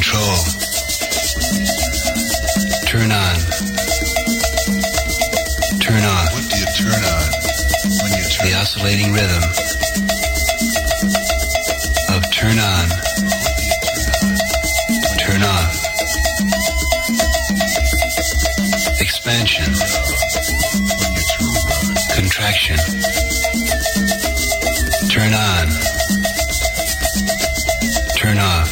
control. Turn on. Turn off. What do you turn on when you turn? The oscillating rhythm of turn on, turn off. Expansion, contraction. Turn on, turn off.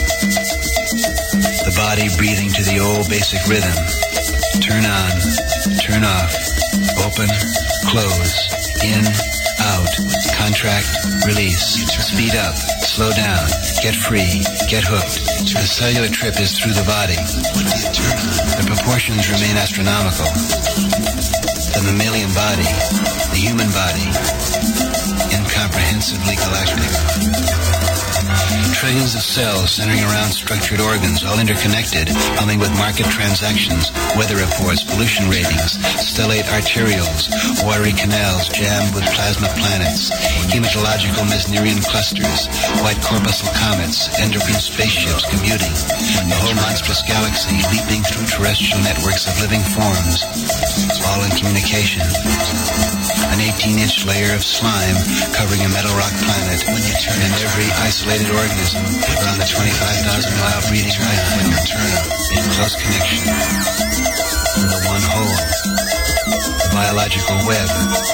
The body breathing to the old basic rhythm. Turn on, turn off. Open, close, in, out, contract, release, speed up, slow down, get free, get hooked. The cellular trip is through the body. The proportions remain astronomical. The mammalian body, the human body, incomprehensibly galactic. Trillions of cells centering around structured organs, all interconnected, humming with market transactions, weather reports, pollution ratings, stellate arterioles, watery canals jammed with plasma planets, hematological Mesnerian clusters, white corpuscle comets, endocrine spaceships commuting, the whole monstrous galaxy leaping through terrestrial networks of living forms, all in communication. An 18-inch layer of slime covering a metal rock planet, and every isolated organism around the 25,000-mile breeding life in close connection with the one whole, the biological web.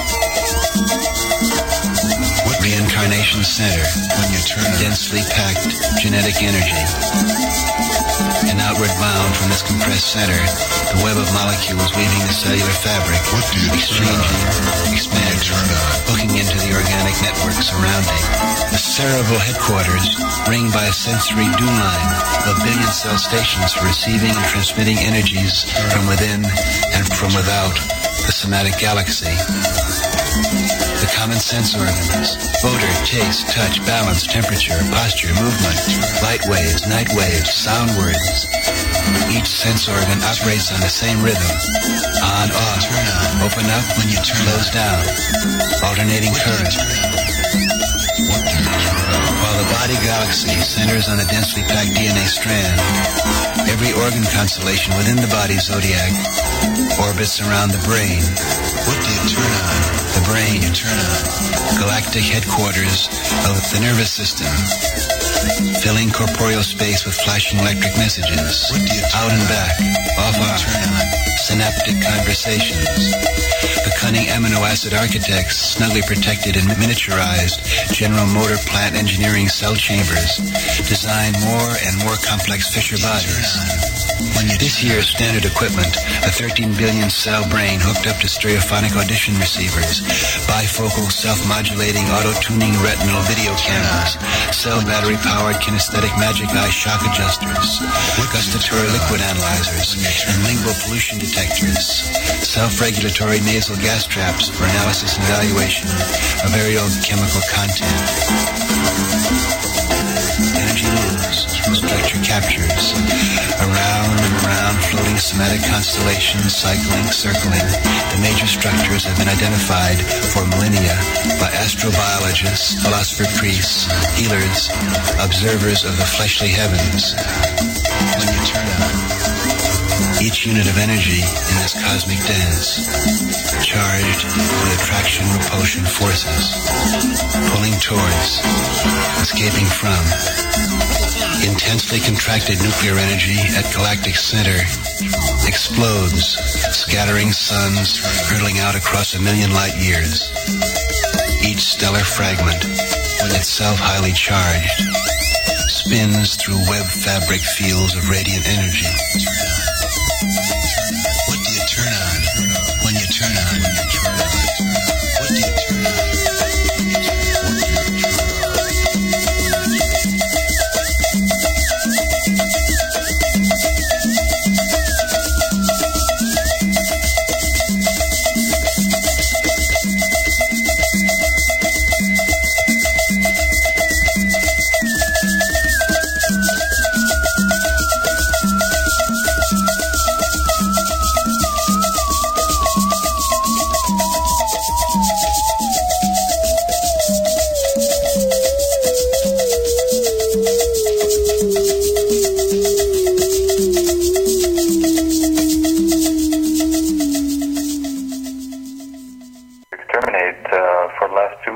Reincarnation center, densely packed genetic energy. And outward bound from this compressed center, the web of molecules weaving the cellular fabric, exchanging, expanding, hooking into the organic network surrounding. The cerebral headquarters, ringed by a sensory dew line of billion cell stations for receiving and transmitting energies from within and from without the somatic galaxy. The common sense organs, odor, taste, touch, balance, temperature, posture, movement, light waves, night waves, sound words. Each sense organ operates on the same rhythm. On, off, open up when you turn, close down, alternating current. While the body galaxy centers on a densely packed DNA strand, every organ constellation within the body zodiac orbits around the brain. What do you turn on? The brain, you turn on. Galactic headquarters of the nervous system, filling corporeal space with flashing electric messages. Out and back, off on, synaptic conversations. The cunning amino acid architects, snugly protected and miniaturized general motor plant engineering cell chambers, design more and more complex Fisher bodies. This year's standard equipment, a 13 billion cell brain hooked up to stereophonic audition receivers, bifocal self-modulating auto-tuning retinal video cameras, cell battery-powered kinesthetic magic eye shock adjusters, gustatory liquid analyzers, and lingual pollution detectors, self-regulatory nasal gas traps for analysis and evaluation of aerial chemical content. Energy moves, structure captures, around and around floating somatic constellations, cycling, circling. The major structures have been identified for millennia by astrobiologists, philosopher priests, healers, observers of the fleshly heavens. When you turn on, each unit of energy in this cosmic dance, charged with attraction-repulsion forces, pulling towards, escaping from, intensely contracted nuclear energy at galactic center explodes, scattering suns hurtling out across 1,000,000 light years. Each stellar fragment, itself highly charged, spins through web fabric fields of radiant energy. What do you turn on when you turn on? What do you turn on?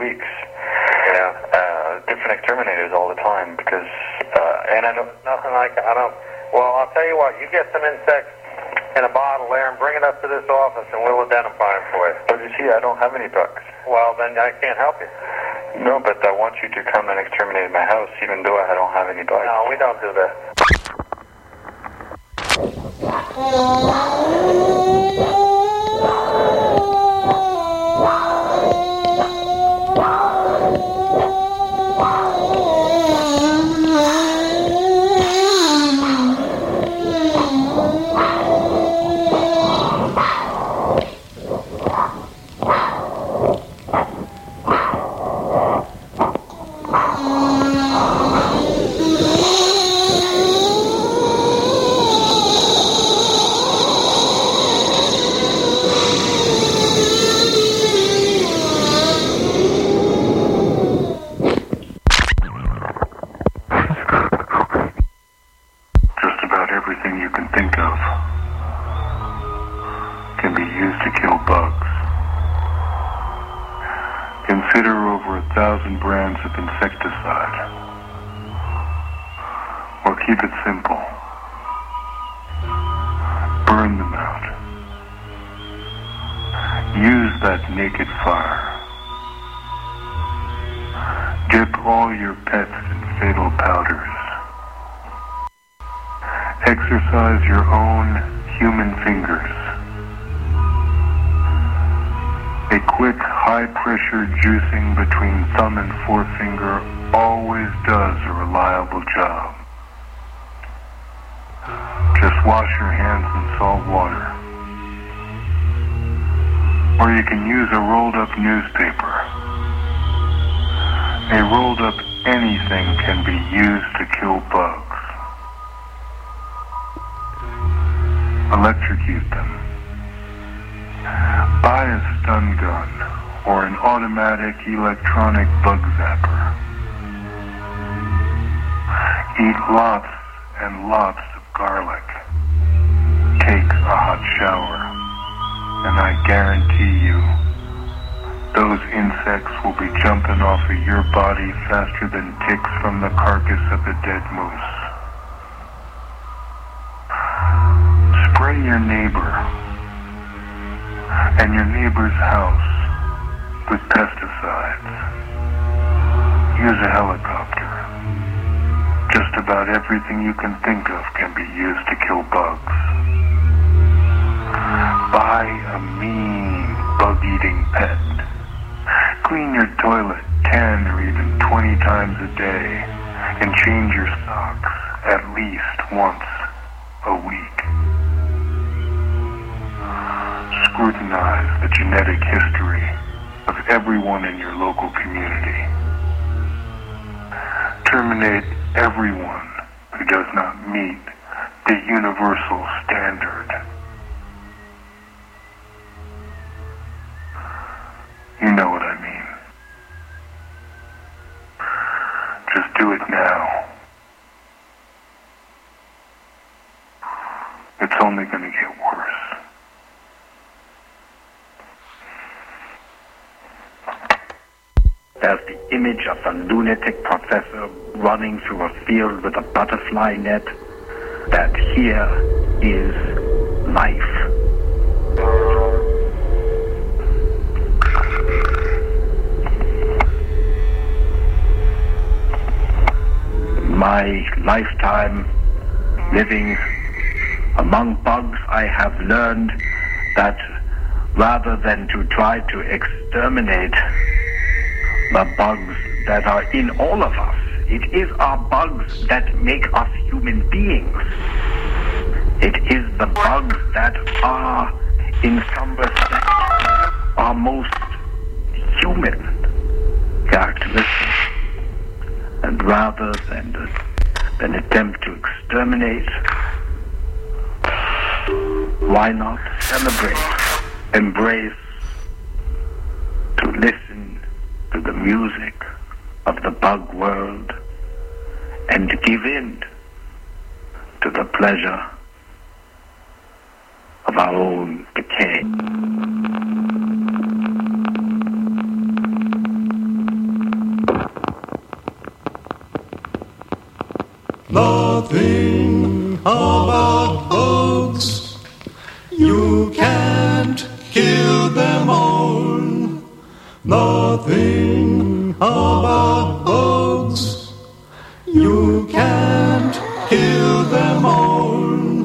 weeks. Yeah. Different exterminators all the time because, and I don't, nothing like, I don't, well, I'll tell you what, you get some insects in a bottle there and bring it up to this office and we'll identify them for you. But you see, I don't have any bugs. Well, then I can't help you. No, but I want you to come and exterminate my house even though I don't have any bugs. No, we don't do that. Exercise your own human fingers. A quick, high-pressure juicing between thumb and forefinger always does a reliable job. Just wash your hands in salt water. Or you can use a rolled-up newspaper. A rolled-up anything can be used to kill bugs. Electrocute them. Buy a stun gun or an automatic electronic bug zapper. Eat lots and lots of garlic. Take a hot shower, and I guarantee you those insects will be jumping off of your body faster than ticks from the carcass of a dead moose. Spray your neighbor and your neighbor's house with pesticides. Use a helicopter. Just about everything you can think of can be used to kill bugs. Buy a mean bug-eating pet. Clean your toilet 10 or even 20 times a day and change your socks at least once a week. Scrutinize the genetic history of everyone in your local community. Terminate everyone who does not meet the universal standard. You know what I mean. Just do it now. It's only going to get worse. There's the image of a lunatic professor running through a field with a butterfly net. That here is life. My lifetime living among bugs, I have learned that rather than to try to exterminate the bugs that are in all of us, it is our bugs that make us human beings. It is the bugs that are, in some respects, our most human characteristics. And rather than attempt to exterminate, why not celebrate, embrace, to listen to the music of the bug world and give in to the pleasure of our own decay. about bugs. You can't kill them all. Nothing about bugs. You can't kill them all.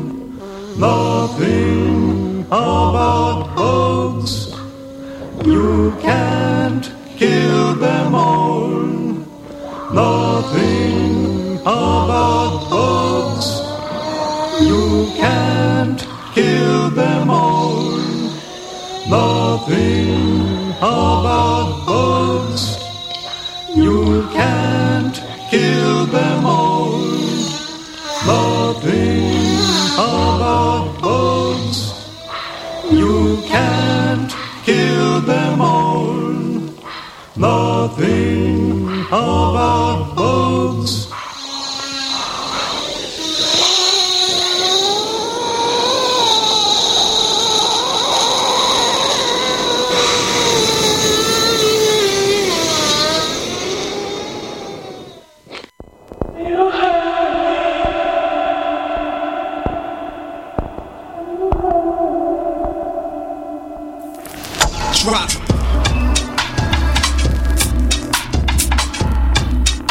Nothing about bugs. You can't kill them all. Nothing about bugs. You can't kill them all. Nothing about bugs. You can't kill them all. Nothing about bugs. You can't kill them all. Nothing about bugs. Drop.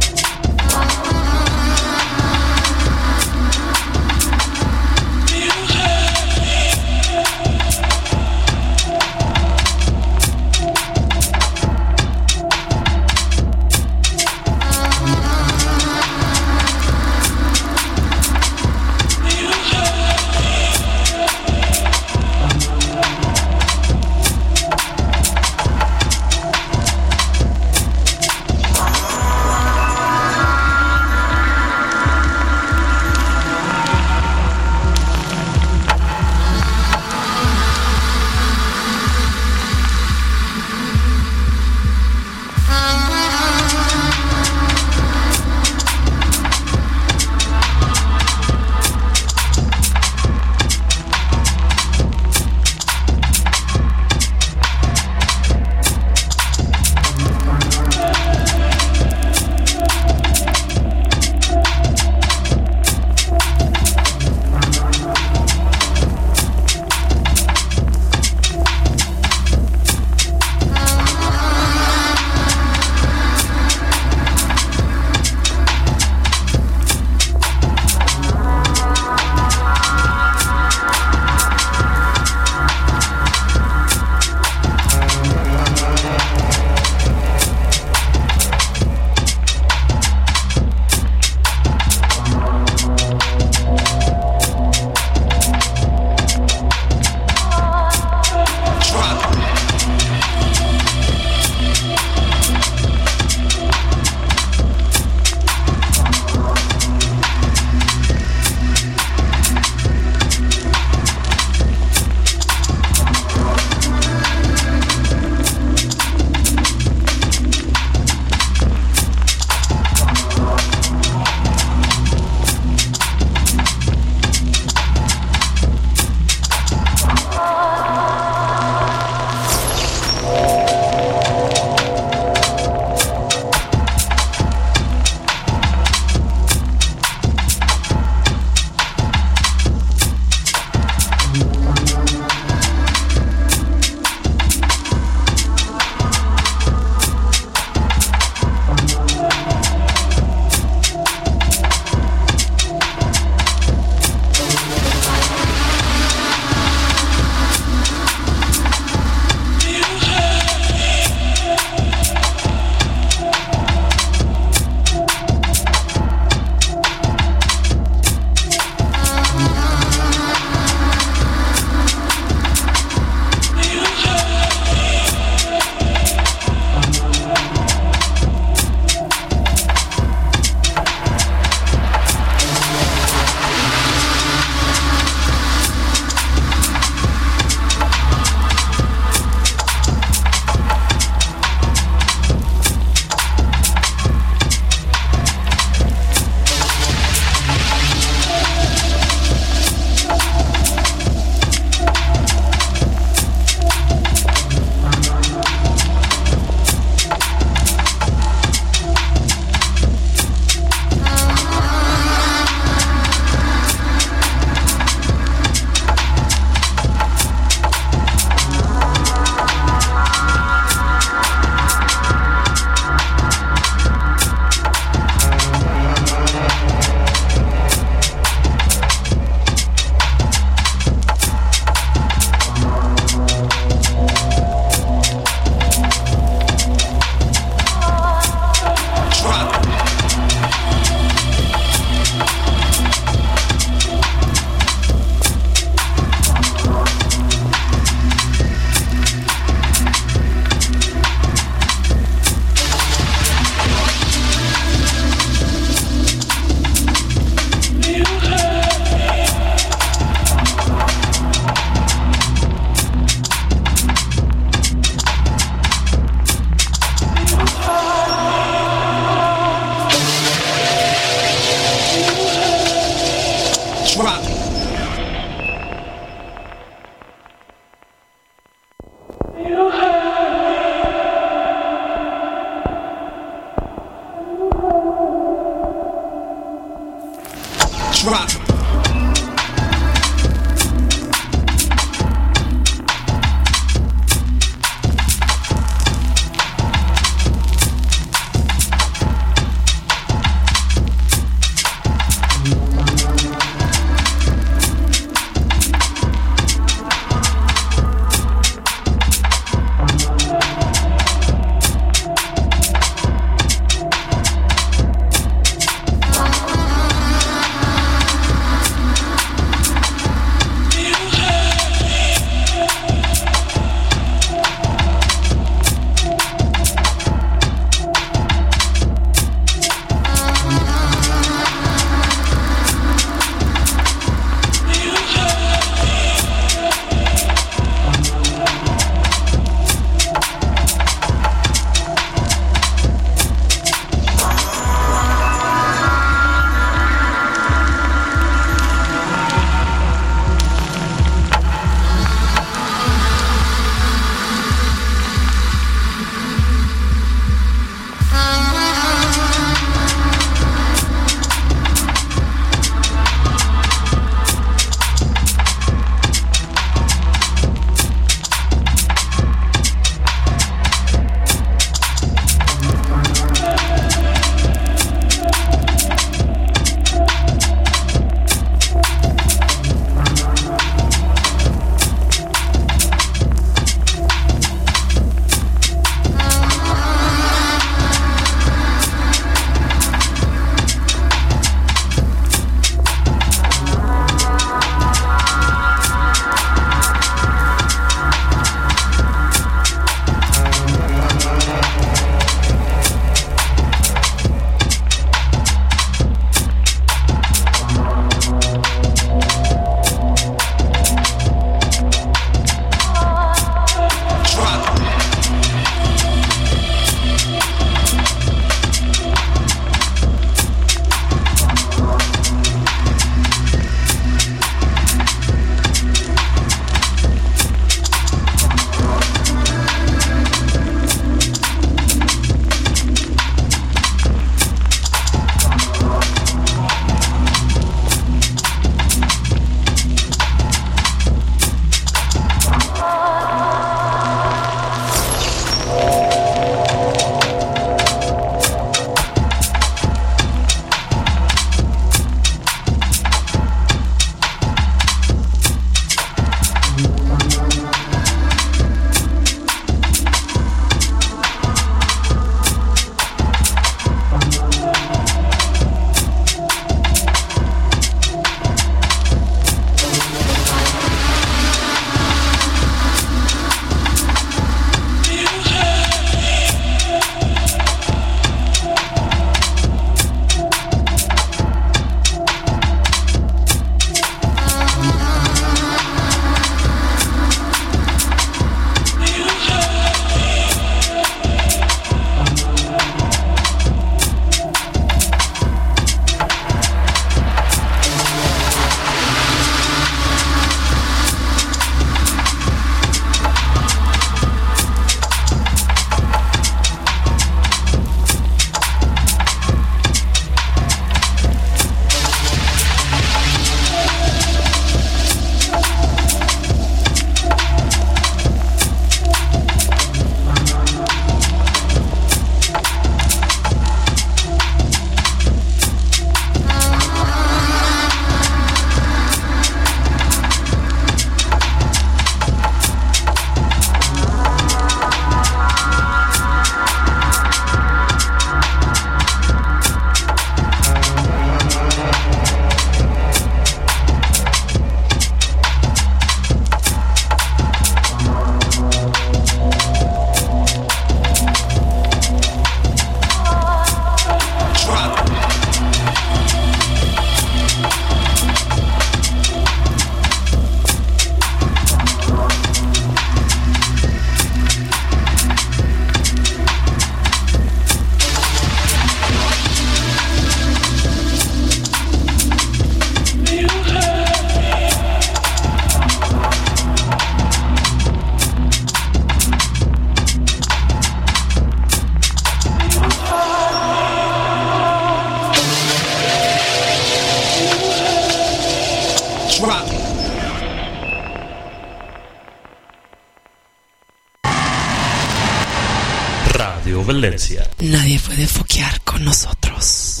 Radio Valencia. Nadie puede foquear con nosotros.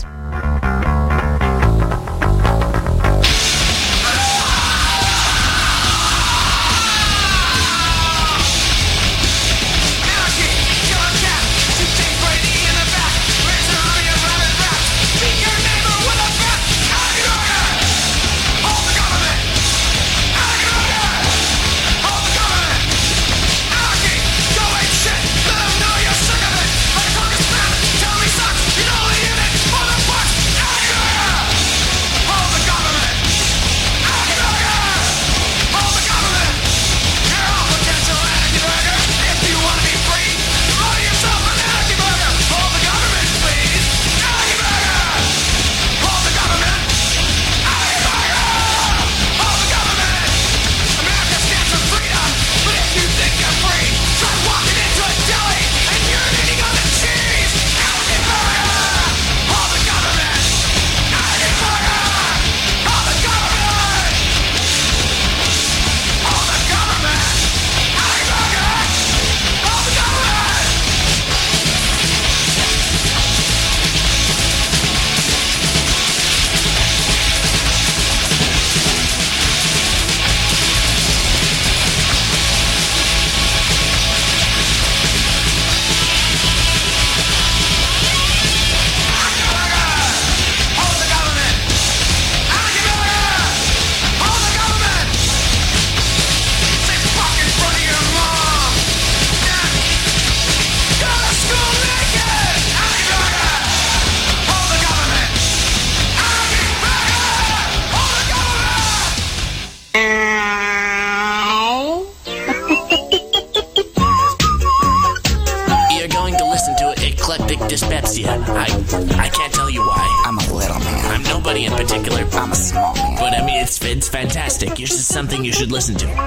I can't tell you why. I'm a little man. I'm nobody in particular. I'm a small man. But I mean, it's fantastic. It's just something you should listen to.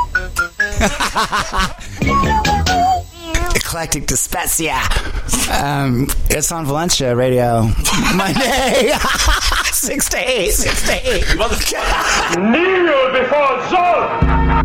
Eclectic Dyspepsia. It's on Valencia Radio. Monday. 6 to 8. 6 to 8. Kneel before Zod!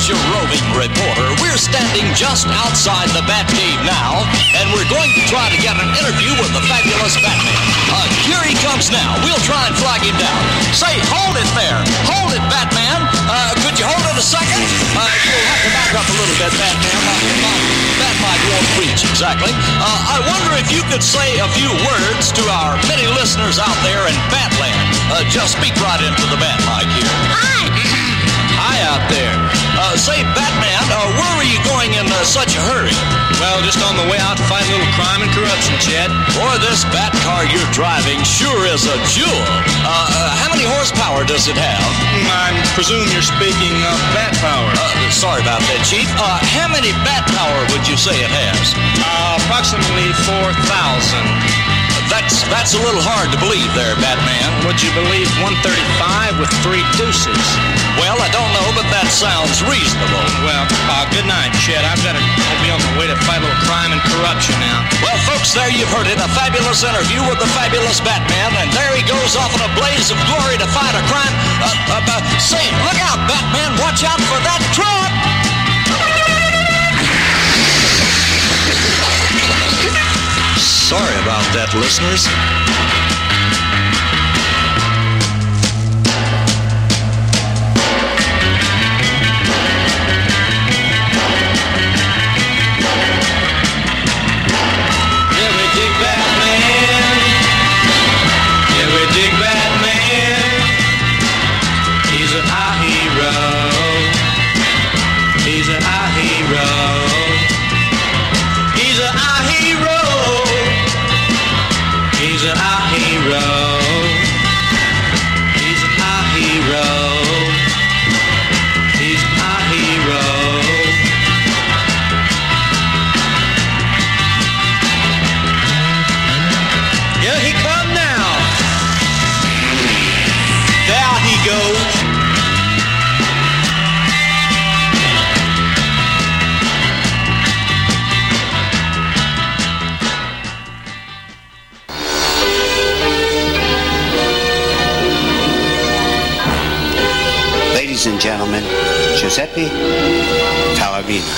is your roving reporter. We're standing just outside the Batcave now, and we're going to try to get an interview with the fabulous Batman. Here he comes now. We'll try and flag him down. Say, hold it there. Hold it, Batman. Could you hold it a second? You'll have to back up a little bit, Batman. That mic won't reach exactly. I wonder if you could say a few words to our many listeners out there in Batland. Just speak right into the Bat mic here. Hi. Hi out there. Say, Batman, where were you going in such a hurry? Well, just on the way out to fight a little crime and corruption, Chad. Boy, this Bat car you're driving sure is a jewel. How many horsepower does it have? I presume you're speaking of Bat power. Sorry about that, Chief. How many Bat power would you say it has? Approximately 4,000. That's a little hard to believe there, Batman. Would you believe 135 with 3 deuces? Well, I don't know, but that sounds reasonable. Well, good night, Chet. I've got to be on the way to fight a little crime and corruption now. Well, folks, there you've heard it. A fabulous interview with the fabulous Batman, and there he goes off in a blaze of glory to fight a crime. Say, look out, Batman. Watch out for that truck. Sorry about that, listeners. Yeah, we dig Batman. Yeah, we dig Batman. He's our hero. He's our hero. He's our hero. He's our hero. He's our hero. He's our hero. Yeah, he come now. There he goes. Ladies and gentlemen, Giuseppe Talavina.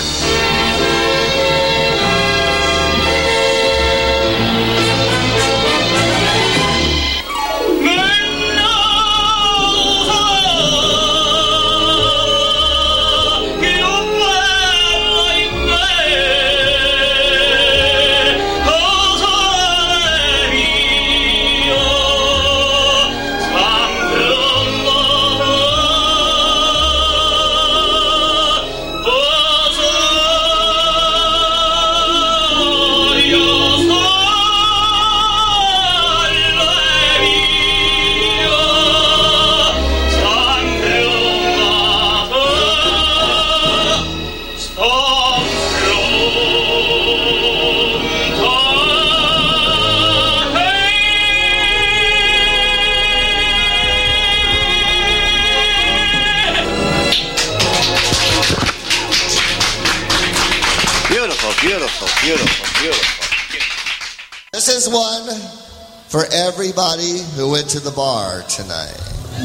This is one for everybody who went to the bar tonight.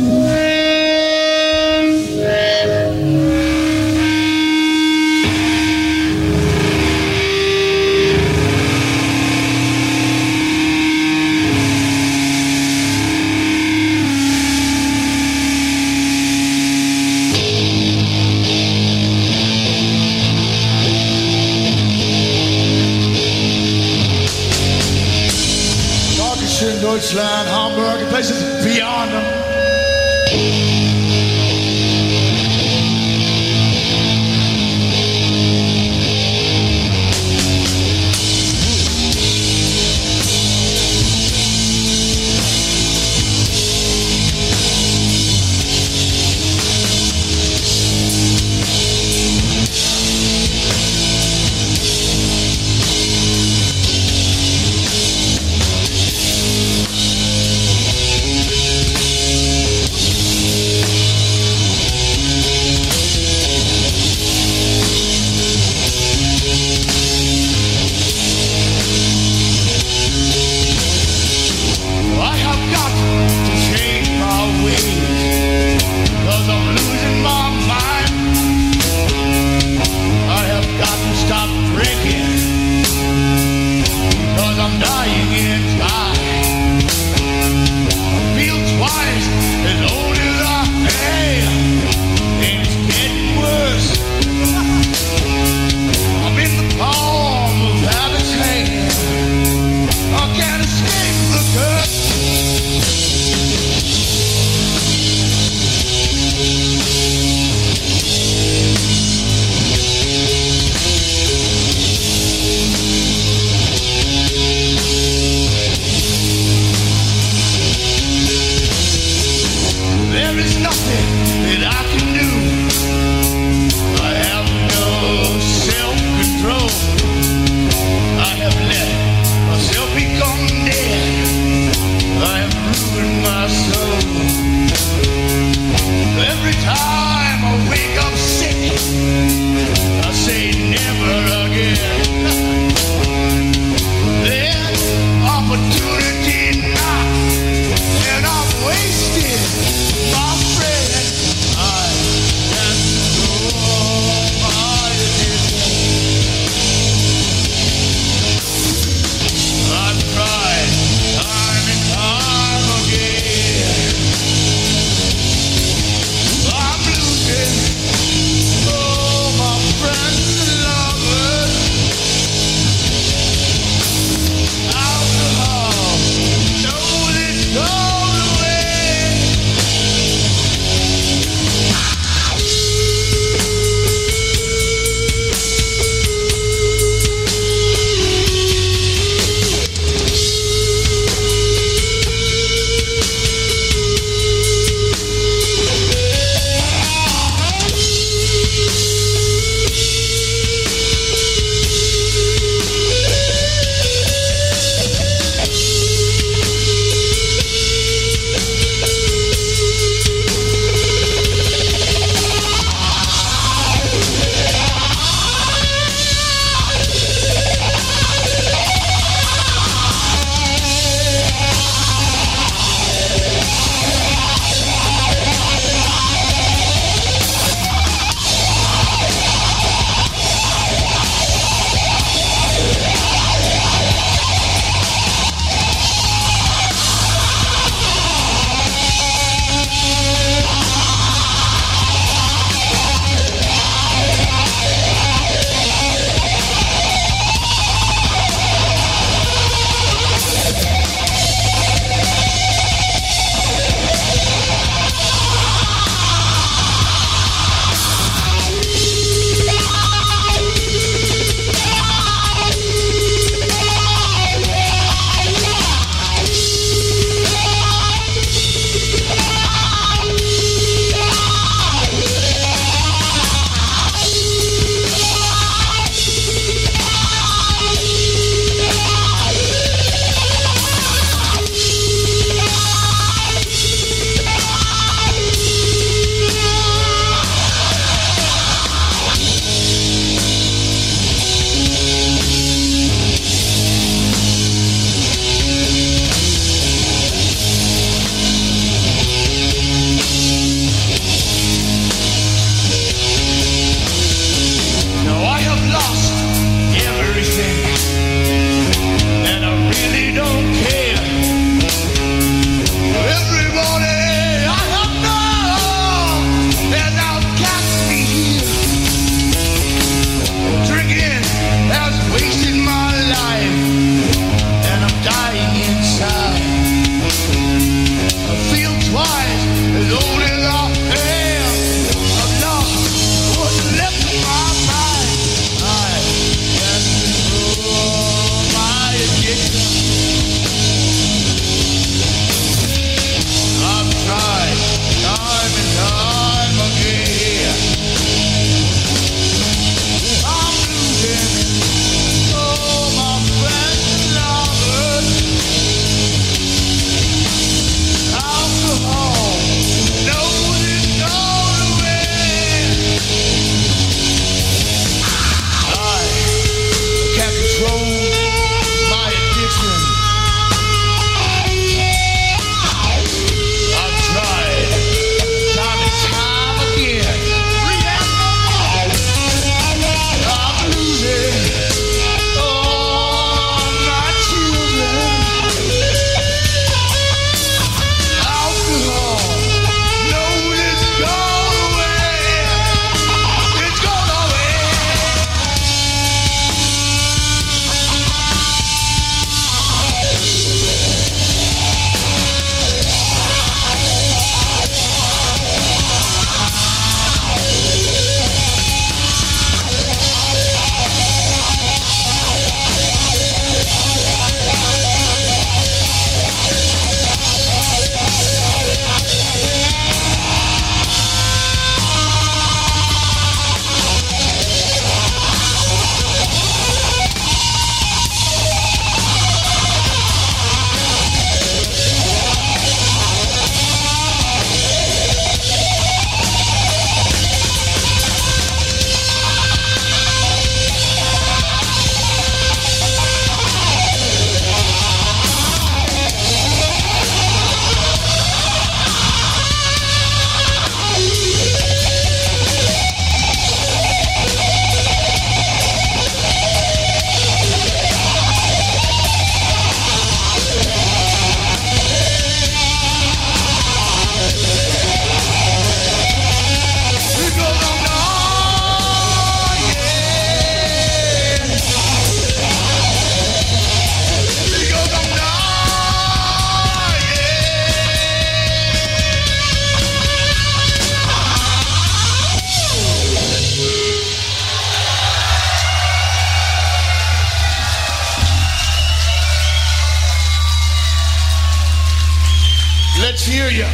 Deutschland, Hamburg, and places beyond them. Every time I wake up sick, I say never again. Then opportunity knocks, and I'm wasted, my friend. I can't go my I've tried time and time again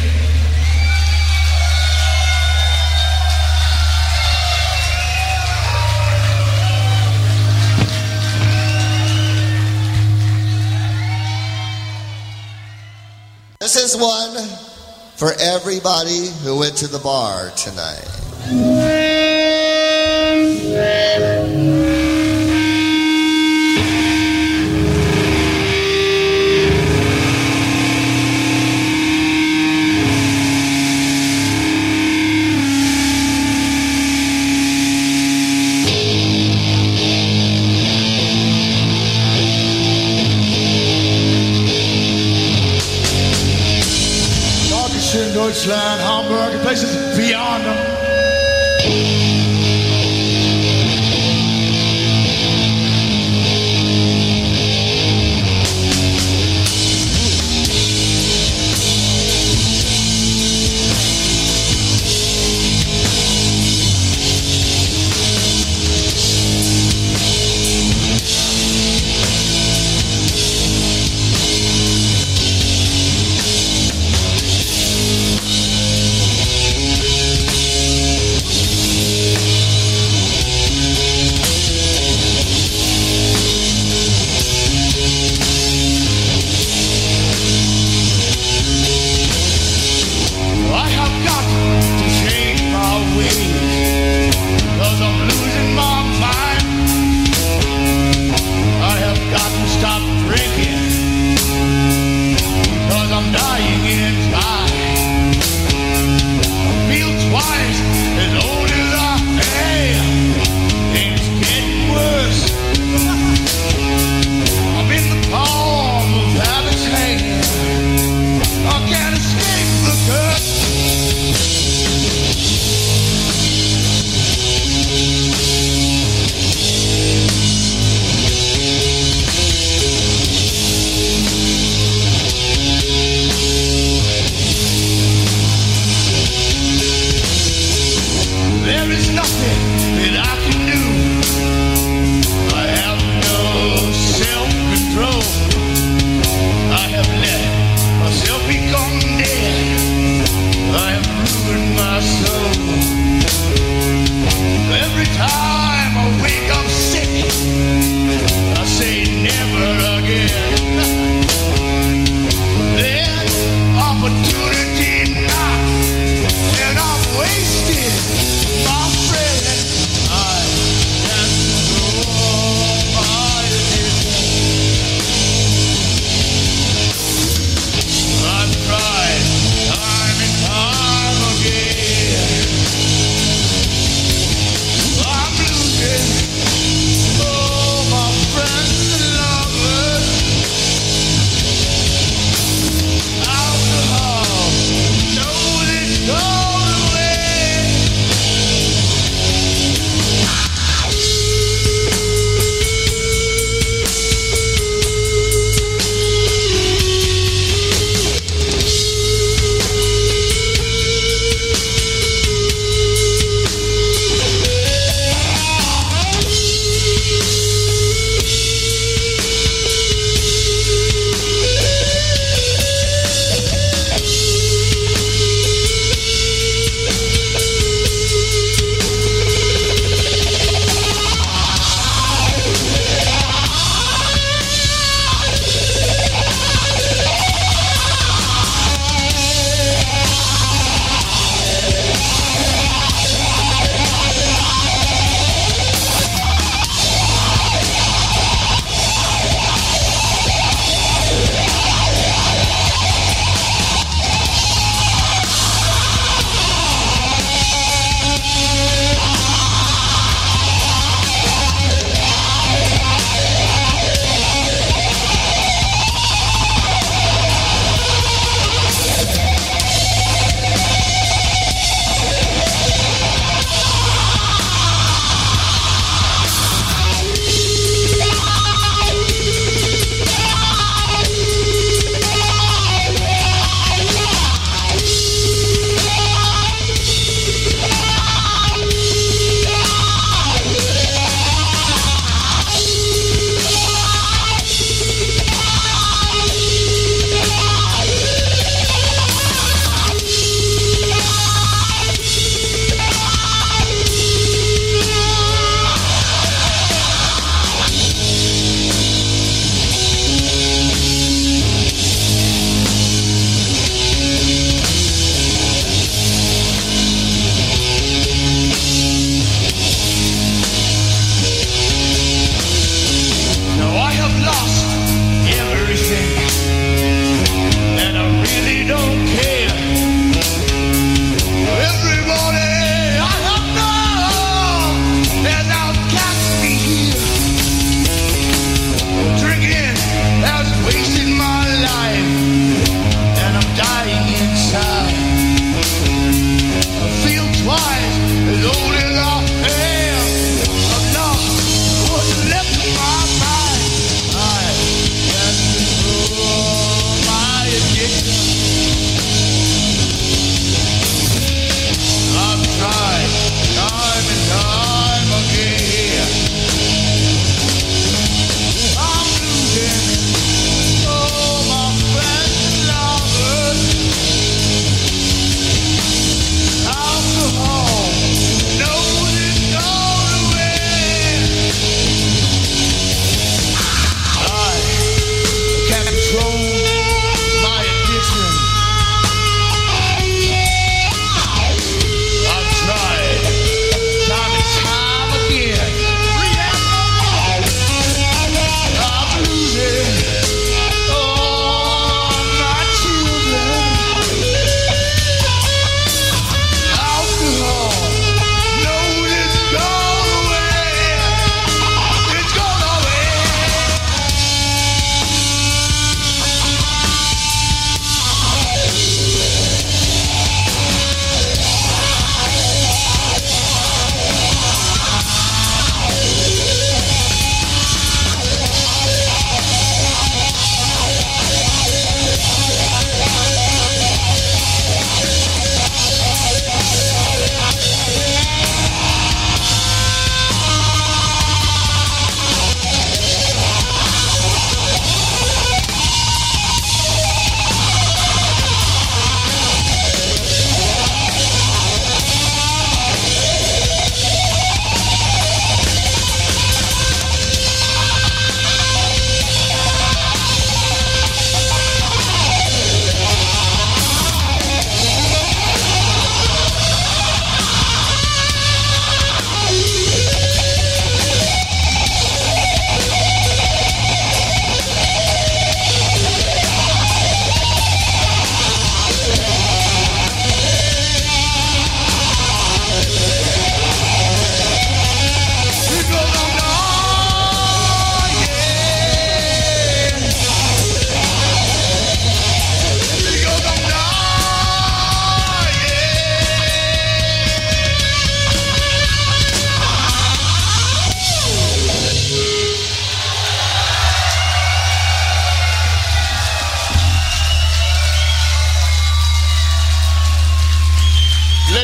This is one for everybody who went to the bar tonight. In Deutschland, Hamburg, and places beyond them.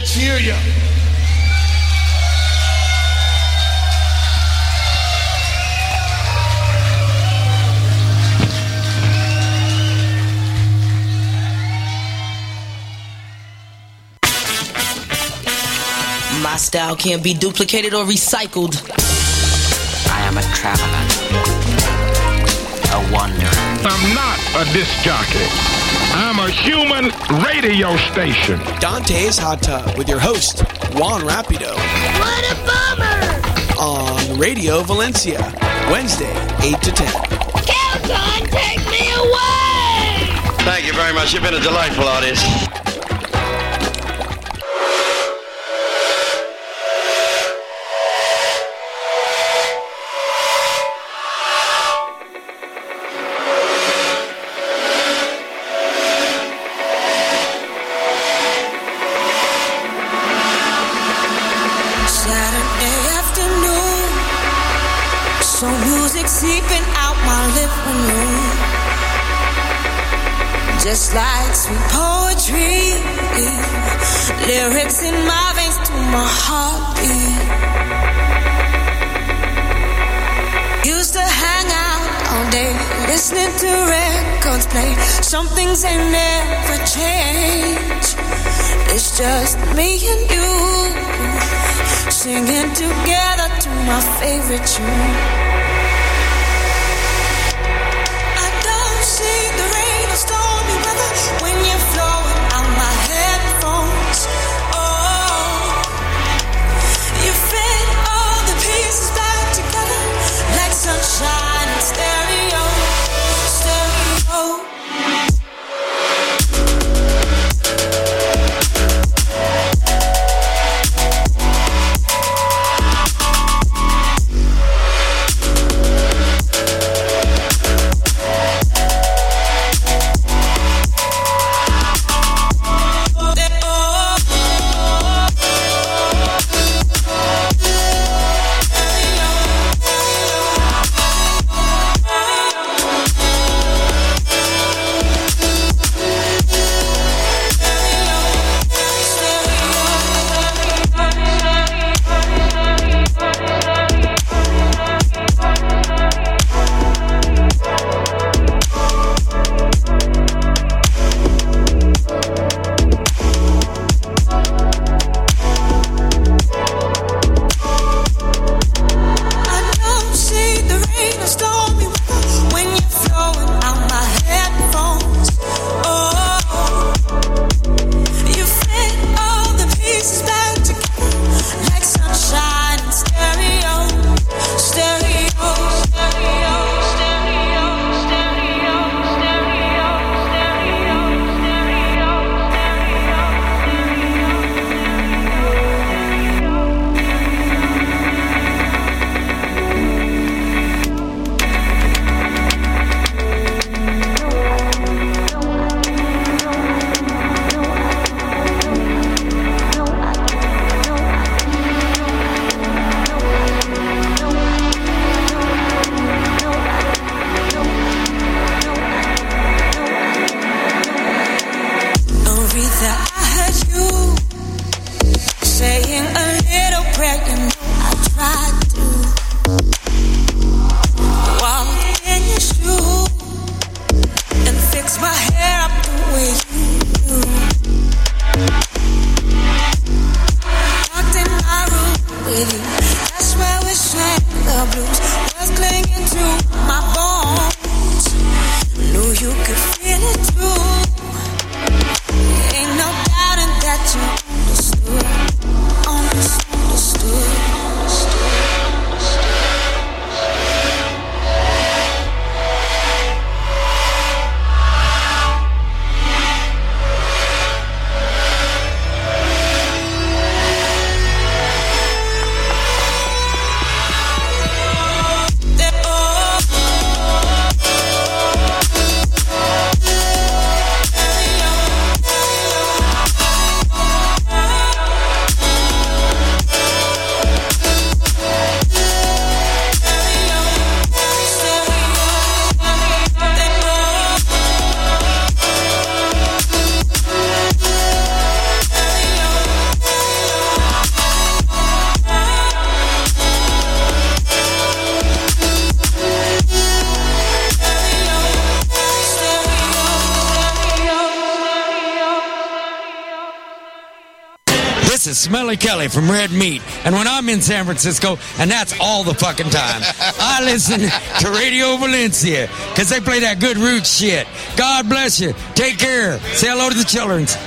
Let's hear you. My style can't be duplicated or recycled. I am a traveler, a wanderer. I'm not a disc jockey. I'm a human radio station. Dante's Hot Tub with your host, Juan Rapido. What a bummer! On Radio Valencia, Wednesday, 8 to 10. Kelton, take me away! Thank you very much. You've been a delightful audience. Seeping out my living room, just like sweet poetry, lyrics in my veins to my heartbeat. Used to hang out all day, listening to records play. Some things ain't never change. It's just me and you, singing together to my favorite tune. Stormy weather when you're flowing out my headphones. Oh, you fit all the pieces back together like sunshine and stereo, stereo. This is Smelly Kelly from Red Meat. And when I'm in San Francisco, and that's all the fucking time, I listen to Radio Valencia because they play that good roots shit. God bless you. Take care. Say hello to the children.